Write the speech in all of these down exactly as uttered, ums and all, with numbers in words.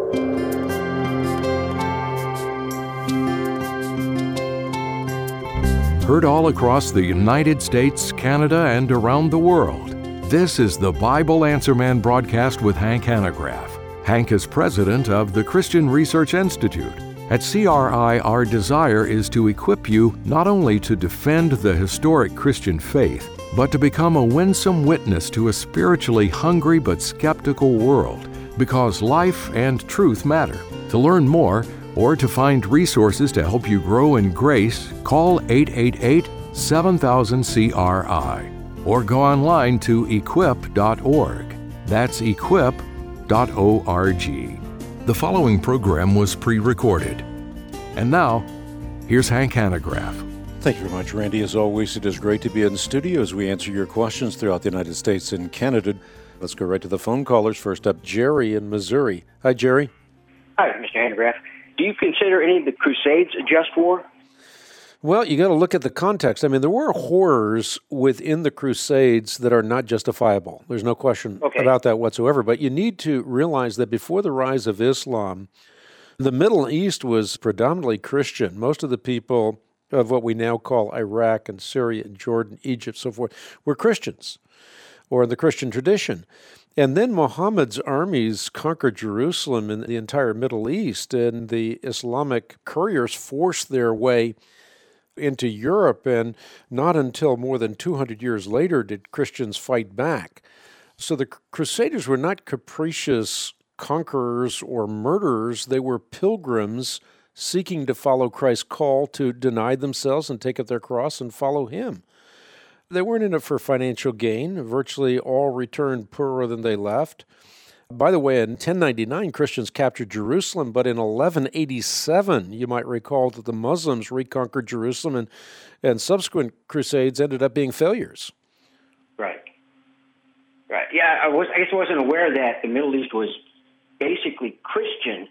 Heard all across the United States, Canada, and around the world. This is the Bible Answer Man broadcast with Hank Hanegraaff. Hank is president of the Christian Research Institute. At C R I, our desire is to equip you not only to defend the historic Christian faith, but to become a winsome witness to a spiritually hungry but skeptical world, because life and truth matter. To learn more, or to find resources to help you grow in grace, call eight eight eight, seven thousand, C R I or go online to equip dot org. That's equip dot org. The following program was pre-recorded. And now, here's Hank Hanegraaff. Thank you very much, Randy. As always, it is great to be in the studio as we answer your questions throughout the United States and Canada. Let's go right to the phone callers. First up, Jerry in Missouri. Hi, Jerry. Hi, Mister Hanegraaff. Do you consider any of the Crusades a just war? Well, you got to look at the context. I mean, there were horrors within the Crusades that are not justifiable. There's no question okay. about that whatsoever. But you need to realize that before the rise of Islam, the Middle East was predominantly Christian. Most of the people of what we now call Iraq and Syria and Jordan, Egypt, so forth, were Christians or in the Christian tradition. And then Muhammad's armies conquered Jerusalem and the entire Middle East, and the Islamic couriers forced their way into Europe, and not until more than two hundred years later did Christians fight back. So the Crusaders were not capricious conquerors or murderers. They were pilgrims seeking to follow Christ's call to deny themselves and take up their cross and follow him. They weren't in it for financial gain. Virtually all returned poorer than they left. By the way, in ten ninety-nine, Christians captured Jerusalem, but in eleven eighty-seven, you might recall that the Muslims reconquered Jerusalem, and, and subsequent crusades ended up being failures. Right. Right. Yeah, I, was, I guess I wasn't aware that the Middle East was basically Christian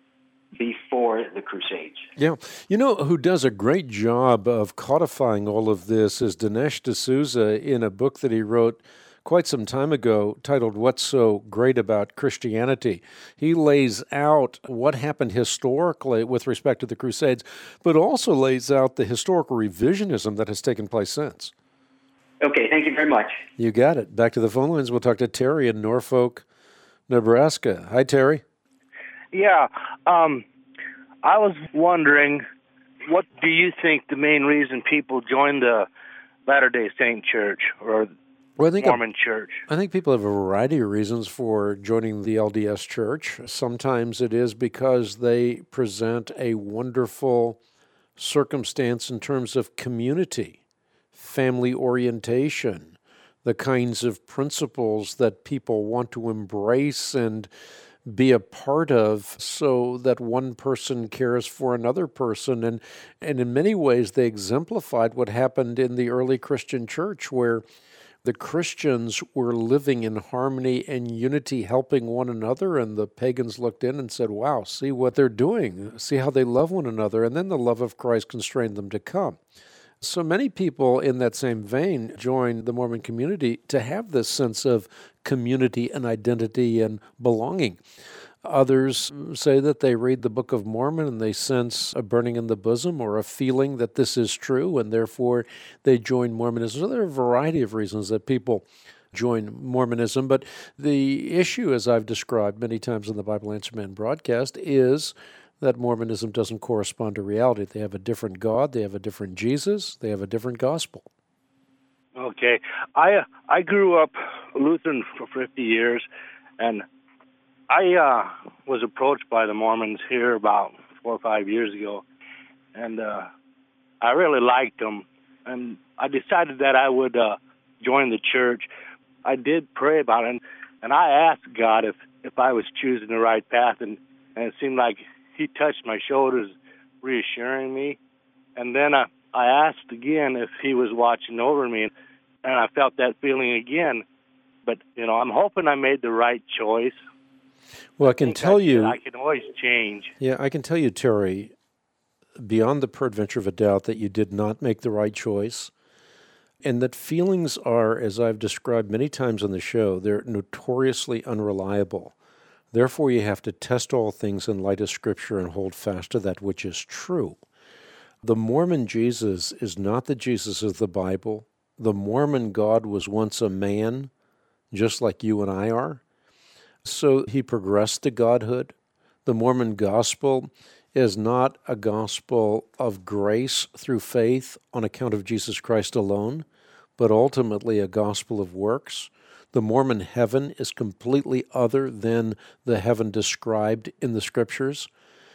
before the Crusades. Yeah. You know who does a great job of codifying all of this is Dinesh D'Souza in a book that he wrote quite some time ago titled What's So Great About Christianity. He lays out what happened historically with respect to the Crusades, but also lays out the historical revisionism that has taken place since. Okay, thank you very much. You got it. Back to the phone lines. We'll talk to Terry in Norfolk, Nebraska. Hi, Terry. Yeah, um, I was wondering, what do you think the main reason people join the Latter-day Saint Church or well, I think Mormon a, Church? I think people have a variety of reasons for joining the L D S Church. Sometimes it is because they present a wonderful circumstance in terms of community, family orientation, the kinds of principles that people want to embrace and be a part of so that one person cares for another person. And, and in many ways, they exemplified what happened in the early Christian church, where the Christians were living in harmony and unity, helping one another, and the pagans looked in and said, wow, see what they're doing, see how they love one another, and then the love of Christ constrained them to come. So many people in that same vein join the Mormon community to have this sense of community and identity and belonging. Others say that they read the Book of Mormon and they sense a burning in the bosom or a feeling that this is true, and therefore they join Mormonism. So there are a variety of reasons that people join Mormonism, but the issue, as I've described many times in the Bible Answer Man broadcast, is that Mormonism doesn't correspond to reality. They have a different God, they have a different Jesus, they have a different gospel. Okay. I uh, I grew up Lutheran for fifty years, and I uh, was approached by the Mormons here about four or five years ago, and uh, I really liked them, and I decided that I would uh, join the church. I did pray about it, and, and I asked God if, if I was choosing the right path, and, and it seemed like he touched my shoulders, reassuring me. And then I, I asked again if he was watching over me, and I felt that feeling again. But, you know, I'm hoping I made the right choice. Well, I can I tell I you... I can always change. Yeah, I can tell you, Terry, beyond the peradventure of a doubt that you did not make the right choice, and that feelings are, as I've described many times on the show, they're notoriously unreliable. Therefore, you have to test all things in light of Scripture and hold fast to that which is true. The Mormon Jesus is not the Jesus of the Bible. The Mormon God was once a man, just like you and I are. So he progressed to godhood. The Mormon gospel is not a gospel of grace through faith on account of Jesus Christ alone, but ultimately a gospel of works. The Mormon heaven is completely other than the heaven described in the Scriptures.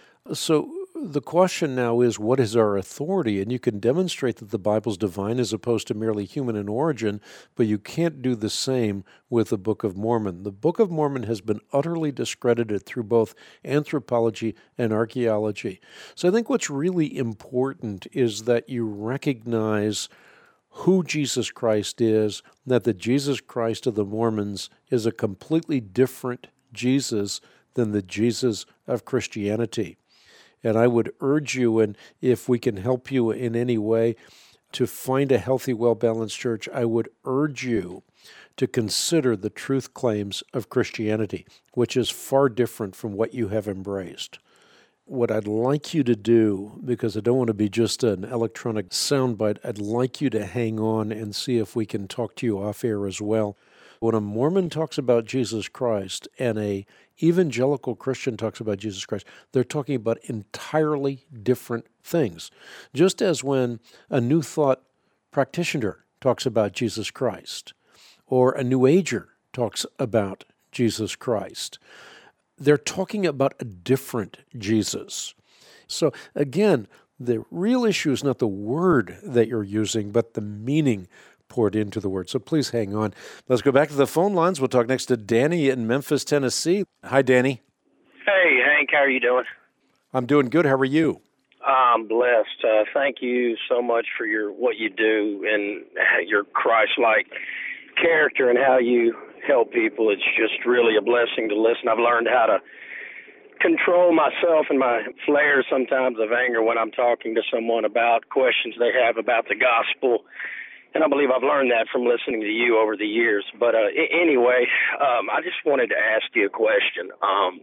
So the question now is, what is our authority? And you can demonstrate that the Bible's divine as opposed to merely human in origin, but you can't do the same with the Book of Mormon. The Book of Mormon has been utterly discredited through both anthropology and archaeology. So I think what's really important is that you recognize who Jesus Christ is, that the Jesus Christ of the Mormons is a completely different Jesus than the Jesus of Christianity. And I would urge you, and if we can help you in any way, to find a healthy, well-balanced church, I would urge you to consider the truth claims of Christianity, which is far different from what you have embraced. What I'd like you to do, because I don't want to be just an electronic soundbite, I'd like you to hang on and see if we can talk to you off air as well. When a Mormon talks about Jesus Christ and a evangelical Christian talks about Jesus Christ, they're talking about entirely different things. Just as when a New Thought practitioner talks about Jesus Christ, or a New Ager talks about Jesus Christ, they're talking about a different Jesus. So again, the real issue is not the word that you're using, but the meaning poured into the word. So please hang on. Let's go back to the phone lines. We'll talk next to Danny in Memphis, Tennessee. Hi, Danny. Hey, Hank. How are you doing? I'm doing good. How are you? I'm blessed. Uh, thank you so much for your what you do and your Christ-like character and how you help people. It's just really a blessing to listen. I've learned how to control myself and my flares sometimes of anger when I'm talking to someone about questions they have about the gospel. And I believe I've learned that from listening to you over the years. But uh, anyway, um, I just wanted to ask you a question. Um,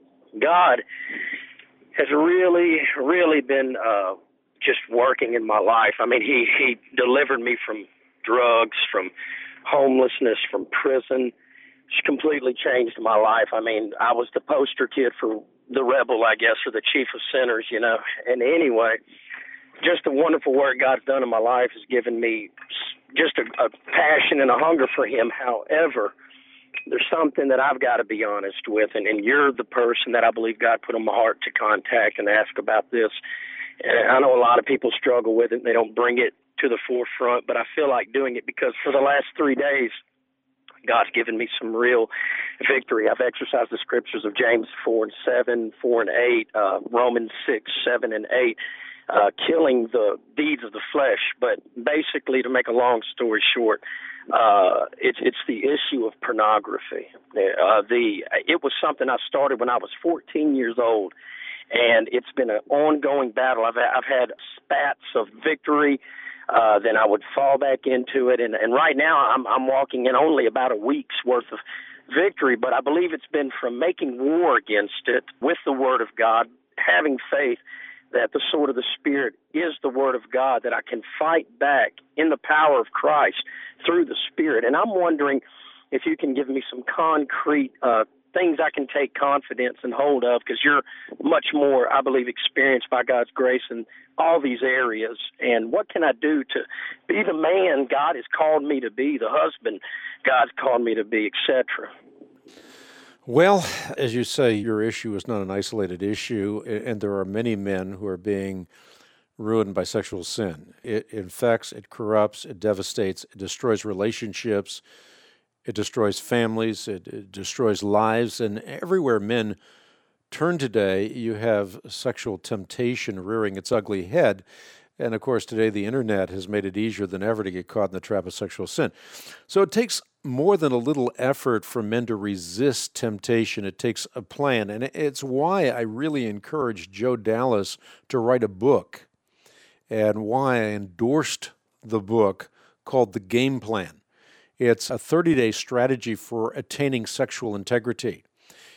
God has really, really been uh, just working in my life. I mean, he, he delivered me from drugs, from homelessness, from prison. It's completely changed my life. I mean, I was the poster kid for the rebel, I guess, or the chief of sinners, you know. And anyway, just the wonderful work God's done in my life has given me just a, a passion and a hunger for him. However, there's something that I've got to be honest with, and, and you're the person that I believe God put on my heart to contact and ask about this. And I know a lot of people struggle with it, and they don't bring it to the forefront, but I feel like doing it because for the last three days, God's given me some real victory. I've exercised the scriptures of James four and seven, four and eight, uh, Romans six, seven and eight, uh, killing the deeds of the flesh. But basically, to make a long story short, uh, it's it's the issue of pornography. Uh, the it was something I started when I was fourteen years old, and it's been an ongoing battle. I've I've had spats of victory. Uh, then I would fall back into it. And, and right now I'm, I'm walking in only about a week's worth of victory, but I believe it's been from making war against it with the Word of God, having faith that the sword of the Spirit is the Word of God, that I can fight back in the power of Christ through the Spirit. And I'm wondering if you can give me some concrete uh, things I can take confidence and hold of, because you're much more, I believe, experienced by God's grace in all these areas. And what can I do to be the man God has called me to be, the husband God's called me to be, et cetera? Well, as you say, your issue is not an isolated issue, and there are many men who are being ruined by sexual sin. It infects, it corrupts, it devastates, it destroys relationships, it destroys families, it, it destroys lives, and everywhere men turn today, you have sexual temptation rearing its ugly head. And of course, today the internet has made it easier than ever to get caught in the trap of sexual sin. So it takes more than a little effort for men to resist temptation. It takes a plan. And it's why I really encouraged Joe Dallas to write a book, and why I endorsed the book called The Game Plan. It's a thirty-day strategy for attaining sexual integrity.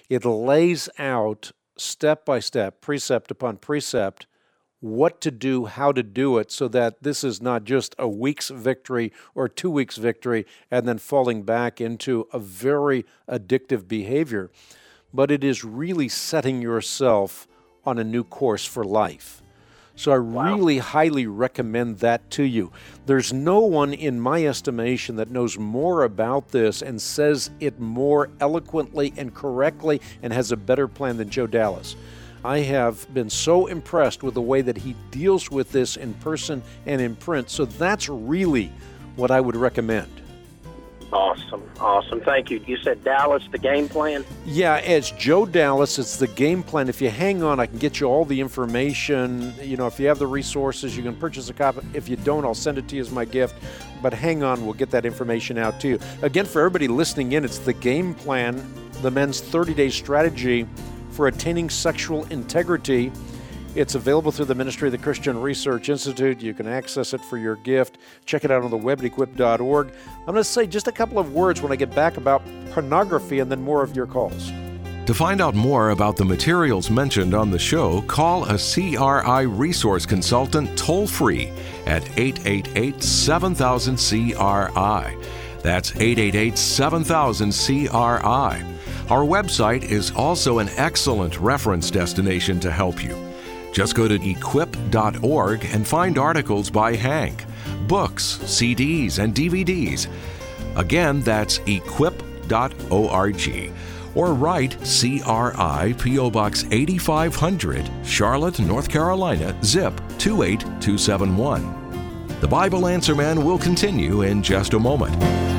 It lays out step by step, precept upon precept, what to do, how to do it, so that this is not just a week's victory or two weeks' victory and then falling back into a very addictive behavior, but it is really setting yourself on a new course for life. So I Wow. really highly recommend that to you. There's no one, in my estimation, that knows more about this and says it more eloquently and correctly and has a better plan than Joe Dallas. I have been so impressed with the way that he deals with this in person and in print. So that's really what I would recommend. Awesome, awesome. Thank you. You said Dallas, the game plan? Yeah, it's Joe Dallas. It's the game plan. If you hang on, I can get you all the information. You know, if you have the resources, you can purchase a copy. If you don't, I'll send it to you as my gift. But hang on, we'll get that information out to you. Again, for everybody listening in, it's the game plan, the men's thirty-day strategy for attaining sexual integrity. It's available through the Ministry of the Christian Research Institute. You can access it for your gift. Check it out on the web at equip dot org. I'm going to say just a couple of words when I get back about pornography and then more of your calls. To find out more about the materials mentioned on the show, call a C R I resource consultant toll-free at eight eight eight, seven thousand, C R I. That's eight eight eight, seven thousand, C R I. Our website is also an excellent reference destination to help you. Just go to equip dot org and find articles by Hank, books, C Ds, and D V Ds. Again, that's equip dot org. Or write C R I, P O Box eighty-five hundred, Charlotte, North Carolina, zip two eight two seven one. The Bible Answer Man will continue in just a moment.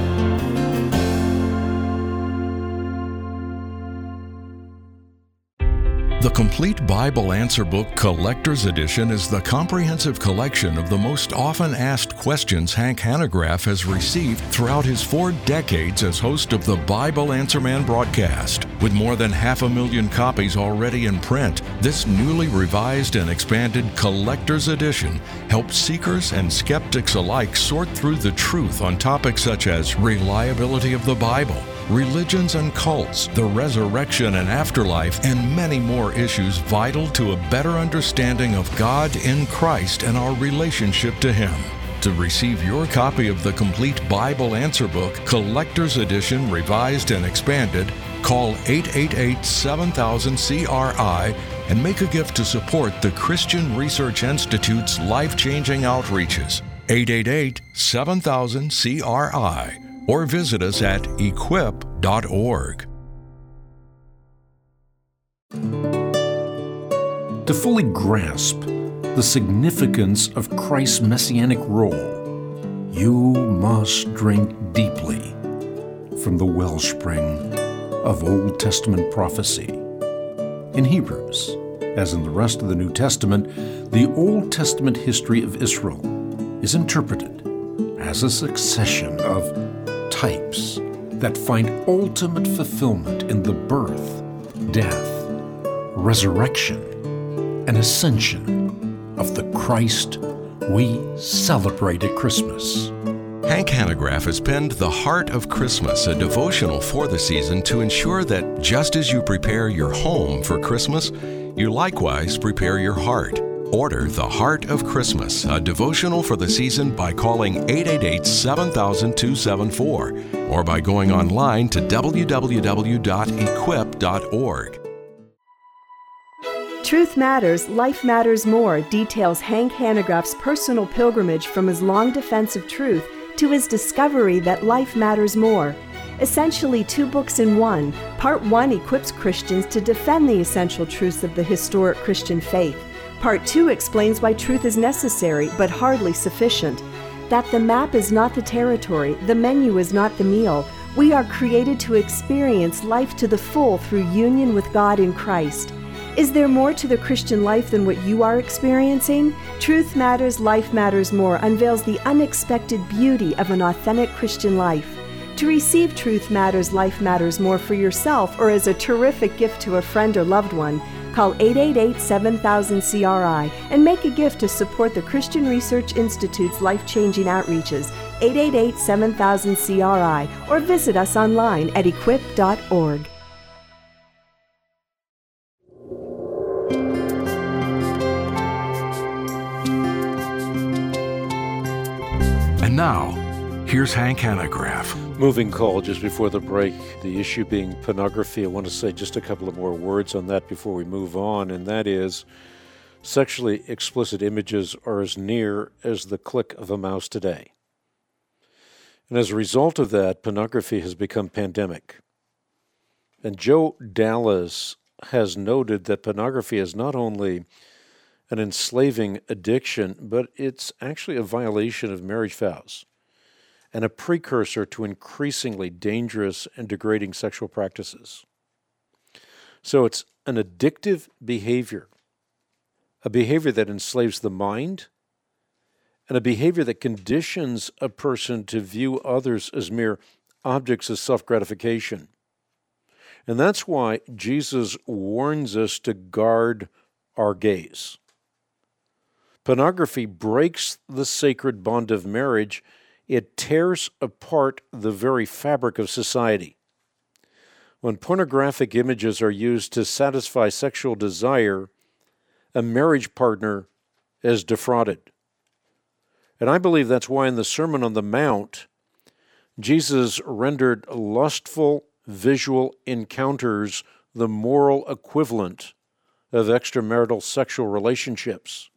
The Complete Bible Answer Book Collector's Edition is the comprehensive collection of the most often asked questions Hank Hanegraaff has received throughout his four decades as host of the Bible Answer Man broadcast. With more than half a million copies already in print, this newly revised and expanded Collector's Edition helps seekers and skeptics alike sort through the truth on topics such as reliability of the Bible, religions and cults, the resurrection and afterlife, and many more issues vital to a better understanding of God in Christ and our relationship to Him. To receive your copy of the Complete Bible Answer Book, Collector's Edition, Revised and Expanded, call eight eight eight, seven thousand, C R I and make a gift to support the Christian Research Institute's life-changing outreaches. eight eight eight, seven thousand, C R I. Or visit us at equip dot org. To fully grasp the significance of Christ's messianic role, you must drink deeply from the wellspring of Old Testament prophecy. In Hebrews, as in the rest of the New Testament, the Old Testament history of Israel is interpreted as a succession of types that find ultimate fulfillment in the birth, death, resurrection, and ascension of the Christ we celebrate at Christmas. Hank Hanegraaff has penned The Heart of Christmas, a devotional for the season to ensure that just as you prepare your home for Christmas, you likewise prepare your heart. Order The Heart of Christmas, a devotional for the season, by calling eight eight eight, seven thousand, two seven four or by going online to w w w dot equip dot org. Truth Matters, Life Matters More details Hank Hanegraaff's personal pilgrimage from his long defense of truth to his discovery that life matters more. Essentially two books in one, Part one equips Christians to defend the essential truths of the historic Christian faith. Part two explains why truth is necessary but hardly sufficient. That the map is not the territory, the menu is not the meal. We are created to experience life to the full through union with God in Christ. Is there more to the Christian life than what you are experiencing? Truth Matters, Life Matters More unveils the unexpected beauty of an authentic Christian life. To receive Truth Matters, Life Matters More for yourself or as a terrific gift to a friend or loved one, call eight eight eight, seven thousand, C R I and make a gift to support the Christian Research Institute's life-changing outreaches, eight eight eight, seven thousand, C R I, or visit us online at equip dot org. And now, here's Hank Hanegraaff. Moving call just before the break, the issue being pornography. I want to say just a couple of more words on that before we move on, and that is sexually explicit images are as near as the click of a mouse today. And as a result of that, pornography has become pandemic. And Joe Dallas has noted that pornography is not only an enslaving addiction, but it's actually a violation of marriage vows and a precursor to increasingly dangerous and degrading sexual practices. So it's an addictive behavior, a behavior that enslaves the mind, and a behavior that conditions a person to view others as mere objects of self-gratification. And that's why Jesus warns us to guard our gaze. Pornography breaks the sacred bond of marriage. It tears apart the very fabric of society. When pornographic images are used to satisfy sexual desire, a marriage partner is defrauded. And I believe that's why in the Sermon on the Mount, Jesus rendered lustful visual encounters the moral equivalent of extramarital sexual relationships.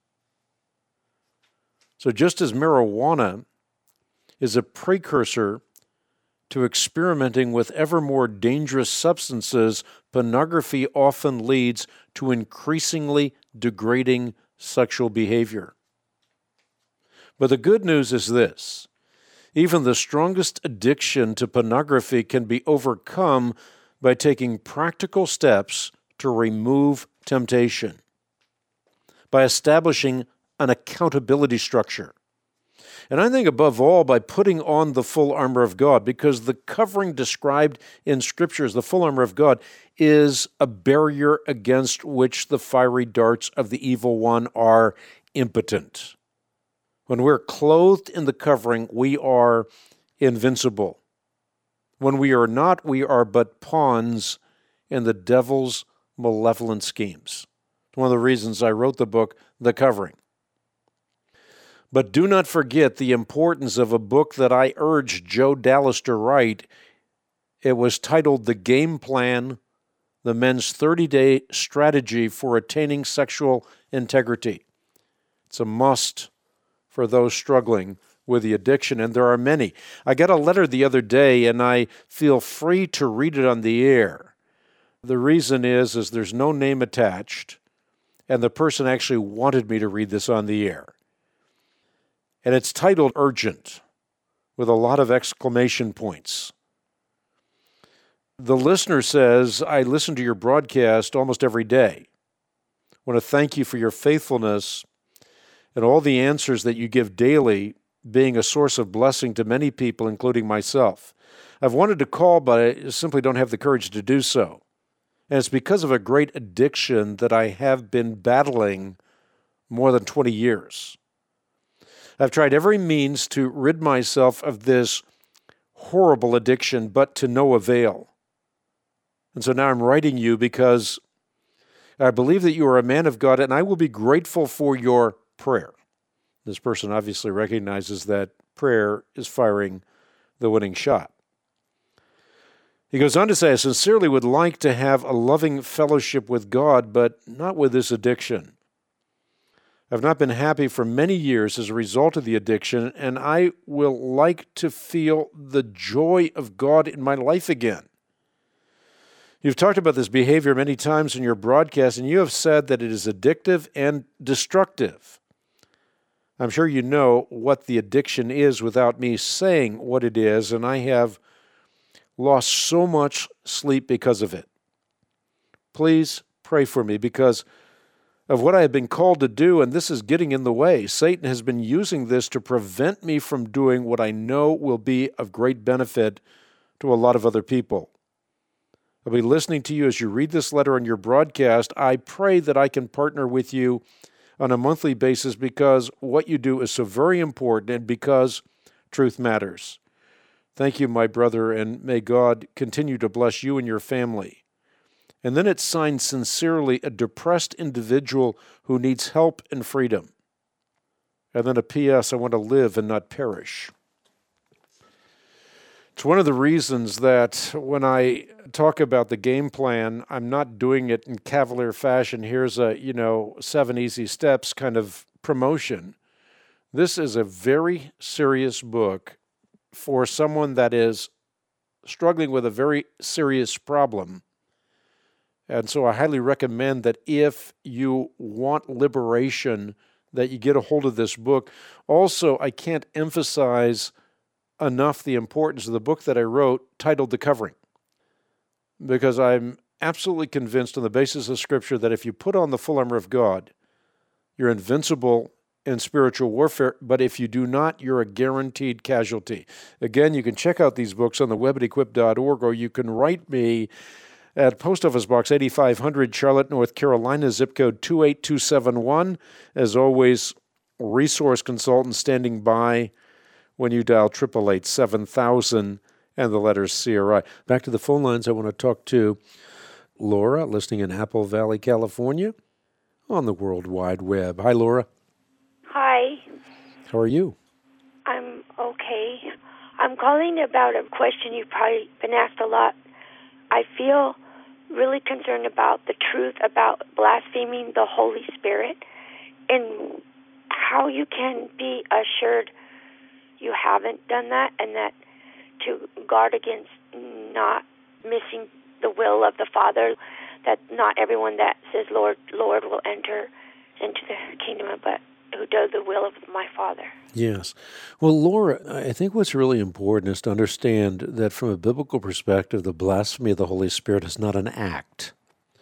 So just as marijuana is a precursor to experimenting with ever more dangerous substances, pornography often leads to increasingly degrading sexual behavior. But the good news is this: even the strongest addiction to pornography can be overcome by taking practical steps to remove temptation, by establishing an accountability structure. And I think above all, by putting on the full armor of God, because the covering described in Scripture as the full armor of God is a barrier against which the fiery darts of the evil one are impotent. When we're clothed in the covering, we are invincible. When we are not, we are but pawns in the devil's malevolent schemes. One of the reasons I wrote the book, The Covering. But do not forget the importance of a book that I urged Joe Dallas to write. It was titled The Game Plan, The Men's thirty-day Strategy for Attaining Sexual Integrity. It's a must for those struggling with the addiction, and there are many. I got a letter the other day, and I feel free to read it on the air. The reason is, is there's no name attached, and the person actually wanted me to read this on the air. And it's titled Urgent, with a lot of exclamation points. The listener says, I listen to your broadcast almost every day. I want to thank you for your faithfulness and all the answers that you give daily, being a source of blessing to many people, including myself. I've wanted to call, but I simply don't have the courage to do so. And it's because of a great addiction that I have been battling more than twenty years. I've tried every means to rid myself of this horrible addiction, but to no avail. And so now I'm writing you because I believe that you are a man of God, and I will be grateful for your prayer. This person obviously recognizes that prayer is firing the winning shot. He goes on to say, I sincerely would like to have a loving fellowship with God, but not with this addiction. I've not been happy for many years as a result of the addiction, and I will like to feel the joy of God in my life again. You've talked about this behavior many times in your broadcast, and you have said that it is addictive and destructive. I'm sure you know what the addiction is without me saying what it is, and I have lost so much sleep because of it. Please pray for me because of what I have been called to do, and this is getting in the way. Satan has been using this to prevent me from doing what I know will be of great benefit to a lot of other people. I'll be listening to you as you read this letter on your broadcast. I pray that I can partner with you on a monthly basis because what you do is so very important and because truth matters. Thank you, my brother, and may God continue to bless you and your family. And then it's signed sincerely, a depressed individual who needs help and freedom. And then a P S, I want to live and not perish. It's one of the reasons that when I talk about the game plan, I'm not doing it in cavalier fashion. Here's a, you know, seven easy steps kind of promotion. This is a very serious book for someone that is struggling with a very serious problem. And so I highly recommend that if you want liberation, that you get a hold of this book. Also, I can't emphasize enough the importance of the book that I wrote titled The Covering, because I'm absolutely convinced on the basis of Scripture that if you put on the full armor of God, you're invincible in spiritual warfare, but if you do not, you're a guaranteed casualty. Again, you can check out these books on the web at equip dot org, or you can write me at Post Office Box eighty-five hundred, Charlotte, North Carolina, zip code two eight two seven one. As always, resource consultant standing by when you dial eight eight eight, seven thousand and the letters C R I. Back to the phone lines, I want to talk to Laura, listening in Apple Valley, California, on the World Wide Web. Hi, Laura. Hi. How are you? I'm okay. I'm calling about a question you've probably been asked a lot. I feel really concerned about the truth about blaspheming the Holy Spirit and how you can be assured you haven't done that, and that to guard against not missing the will of the Father, that not everyone that says, Lord, Lord, will enter into the kingdom, but who does the will of my Father. Yes. Well, Laura, I think what's really important is to understand that from a biblical perspective, the blasphemy of the Holy Spirit is not an act.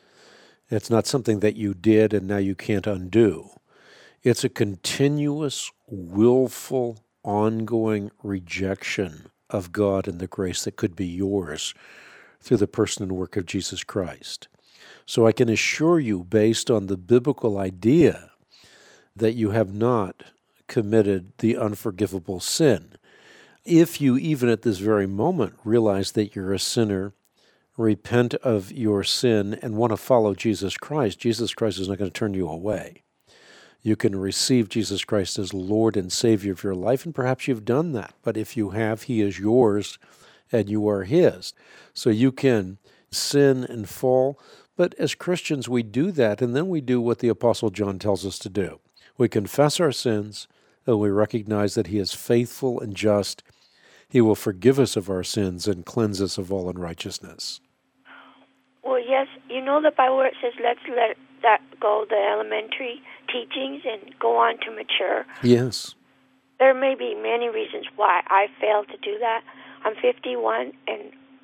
It's not something that you did and now you can't undo. It's a continuous, willful, ongoing rejection of God and the grace that could be yours through the person and work of Jesus Christ. So I can assure you, based on the biblical idea, that you have not committed the unforgivable sin. If you, even at this very moment, realize that you're a sinner, repent of your sin, and want to follow Jesus Christ, Jesus Christ is not going to turn you away. You can receive Jesus Christ as Lord and Savior of your life, and perhaps you've done that. But if you have, He is yours, and you are His. So you can sin and fall, but as Christians we do that, and then we do what the Apostle John tells us to do. We confess our sins, and we recognize that He is faithful and just. He will forgive us of our sins and cleanse us of all unrighteousness. Well, yes, you know the Bible where it says, let's let that go, the elementary teachings, and go on to mature. Yes. There may be many reasons why I failed to do that. I'm fifty-one, and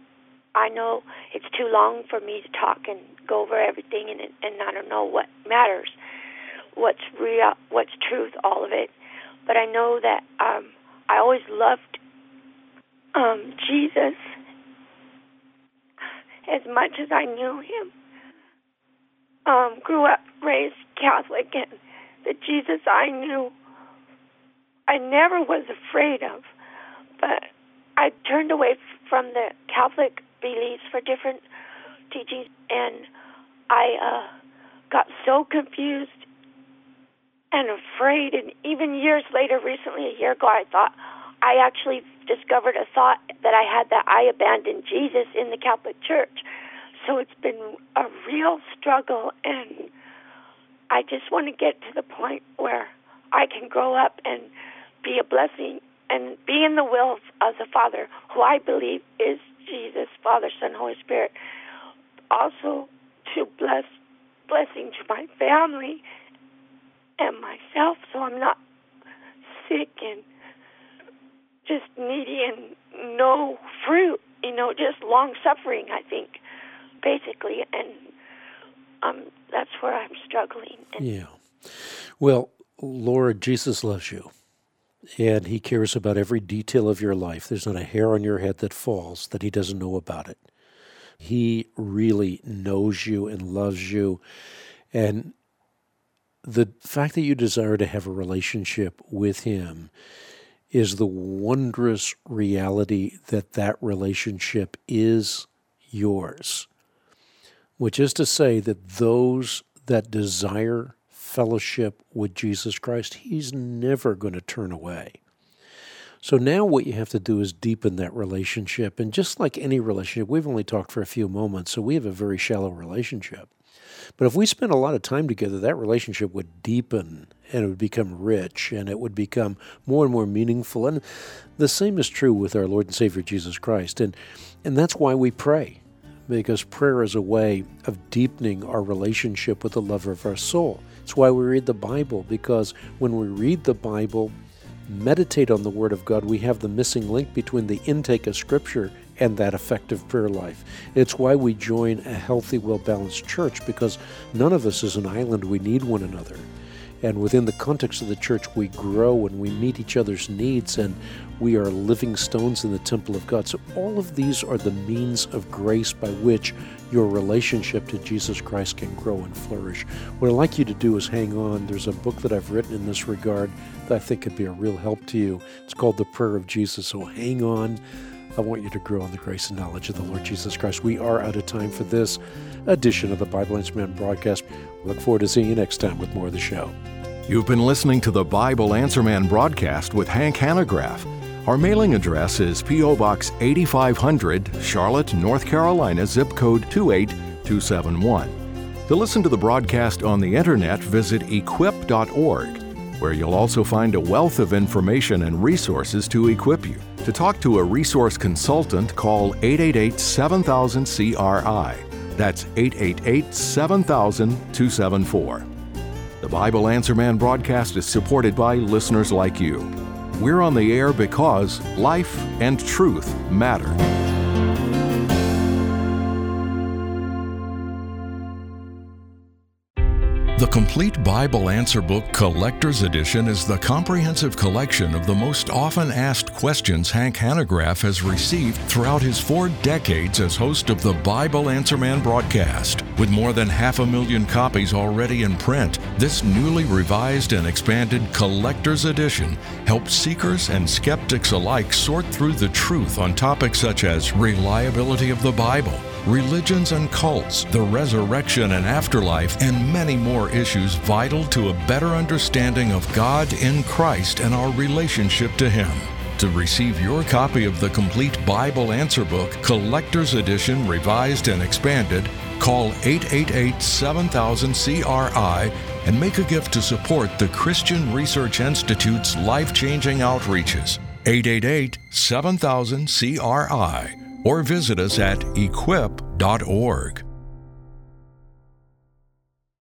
I know it's too long for me to talk and go over everything, and, and I don't know what matters. What's real, what's truth, all of it. But I know that um, I always loved um, Jesus as much as I knew Him. Um, grew up, raised Catholic, and the Jesus I knew, I never was afraid of. But I turned away from the Catholic beliefs for different teachings, and I uh, got so confused and afraid, and even years later, recently, a year ago, I thought, I actually discovered a thought that I had that I abandoned Jesus in the Catholic Church. So it's been a real struggle, and I just want to get to the point where I can grow up and be a blessing and be in the will of the Father, who I believe is Jesus, Father, Son, Holy Spirit. Also to bless, blessing to my family and myself, so I'm not sick and just needy and no fruit, you know, just long suffering, I think, basically, and um, that's where I'm struggling. And yeah. Well, Lord, Jesus loves you, and He cares about every detail of your life. There's not a hair on your head that falls that He doesn't know about it. He really knows you and loves you, and the fact that you desire to have a relationship with Him is the wondrous reality that that relationship is yours. which is to say that those that desire fellowship with Jesus Christ, he's never going to turn away. So now what you have to do is deepen that relationship. And just like any relationship, we've only talked for a few moments, so we have a very shallow relationship. But if we spend a lot of time together, that relationship would deepen and it would become rich and it would become more and more meaningful. And the same is true with our Lord and Savior Jesus Christ. And, and that's why we pray, because prayer is a way of deepening our relationship with the lover of our soul. It's why we read the Bible, because when we read the Bible, meditate on the Word of God, we have the missing link between the intake of Scripture and that effective prayer life. It's why we join a healthy, well-balanced church, because none of us is an island. We need one another. And within the context of the church, we grow and we meet each other's needs, and we are living stones in the temple of God. So all of these are the means of grace by which your relationship to Jesus Christ can grow and flourish. What I'd like you to do is hang on. There's a book that I've written in this regard that I think could be a real help to you. It's called The Prayer of Jesus. So hang on. I want you to grow in the grace and knowledge of the Lord Jesus Christ. We are out of time for this edition of the Bible Answer Man broadcast. We look forward to seeing you next time with more of the show. You've been listening to the Bible Answer Man broadcast with Hank Hanegraaff. Our mailing address is P O Box eighty-five hundred, Charlotte, North Carolina, zip code two eight two seven one. To listen to the broadcast on the internet, visit equip dot org, where you'll also find a wealth of information and resources to equip you. To talk to a resource consultant, call eight eight eight, seven thousand, C R I. That's eight eight eight, seven thousand, two seven four. The Bible Answer Man broadcast is supported by listeners like you. We're on the air because life and truth matter. The Complete Bible Answer Book Collector's Edition is the comprehensive collection of the most often asked questions Hank Hanegraaff has received throughout his four decades as host of the Bible Answer Man broadcast. With more than half a million copies already in print, this newly revised and expanded Collector's Edition helps seekers and skeptics alike sort through the truth on topics such as reliability of the Bible, religions and cults, the resurrection and afterlife, and many more issues vital to a better understanding of God in Christ and our relationship to Him. To receive your copy of the Complete Bible Answer Book, Collector's Edition, Revised and Expanded, call eight eight eight, seven thousand, C R I and make a gift to support the Christian Research Institute's life-changing outreaches. eight eight eight, seven thousand, C R I. Or visit us at equip dot org.